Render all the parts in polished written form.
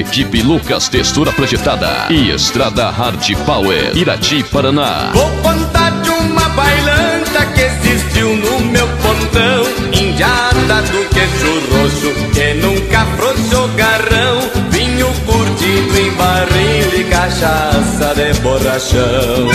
Equipe Lucas Textura Projetada e Estrada Hard Power, Irati, Paraná. Vou contar de uma bailanta que existiu no meu pontão, indiada do queixo roxo, que nunca afrouxou garrão, vinho curtido em barril e cachaça de borrachão.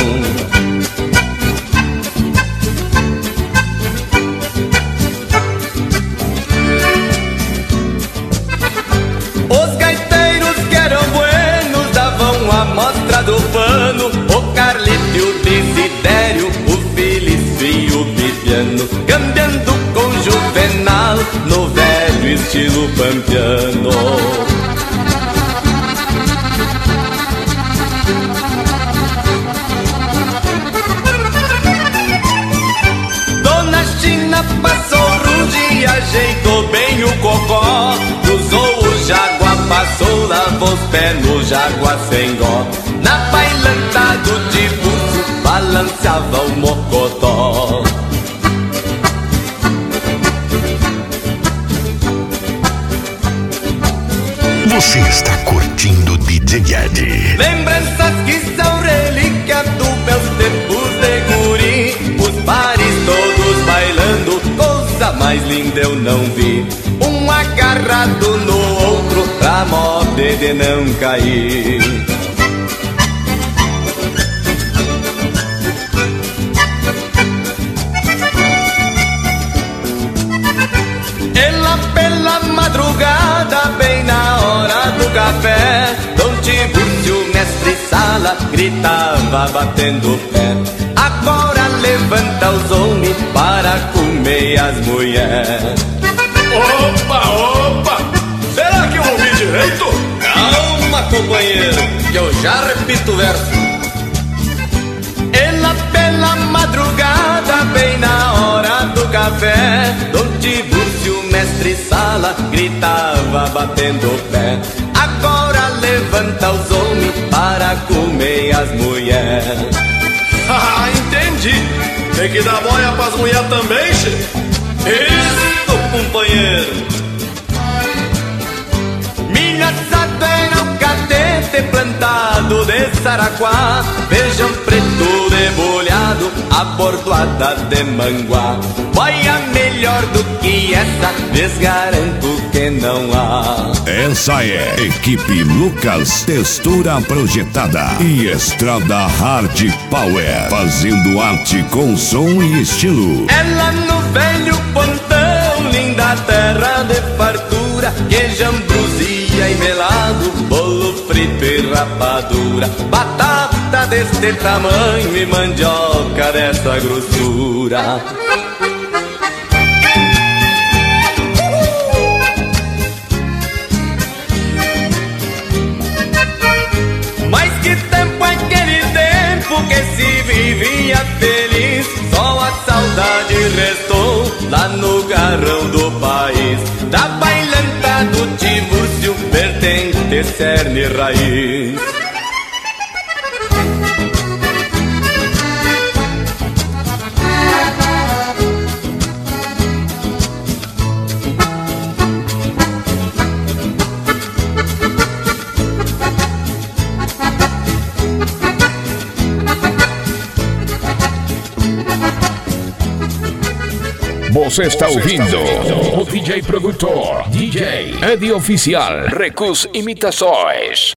Mostra do pano, o Carlito e o Desidério, o Feliz e o Bibiano, cambiando com Juvenal, no velho estilo pampiano. Dona China passou rude e ajeitou bem o cocó, usou o jaguar, passou, lavou os pés no jaguar sem dó. Na bailanta do dibuço balançava o mocotó. Você está curtindo o DJ Ed. Lembranças que são relíquia dos meus tempos de guri, os pares todos bailando, coisa mais linda eu não vi. Um agarrado no outro, pra moda de não cair. Ela pela madrugada, bem na hora do café, Dom Tibúrcio, mestre sala, gritava batendo o pé: agora levanta os homens para comer as mulheres. Opa, opa! Será que eu ouvi direito? Calma, companheiro, que eu já repito o verso. Ela pela madrugada, bem na hora do café, Dom Tibúrcio, mestre sala, gritava batendo o pé: agora levanta os homens para comer as mulheres. Ah, entendi! Tem que dar boia pras mulheres também, chefe? Isso, companheiro! Minha sadeira, um cadete plantado de saraquá, feijão preto debulhado, abordoada de manguá. Boia melhor do que essa, lhes garanto que não há. Essa é Equipe Lucas Textura Projetada e Estrada Hard Power, fazendo arte com som e estilo. Ela no velho pontão, linda terra de fartura, queijo, ambrosia e melado, bolo frito e rapadura, batata deste tamanho e mandioca dessa grossura. Mas que tempo é aquele tempo que se vivia feliz, só a saudade restou lá no garrão do país, da bailanta do Tibúrcio, vertente, cerne e raiz. Você está ouvindo o DJ produtor, DJ Ed Oficial, Recus Imitações.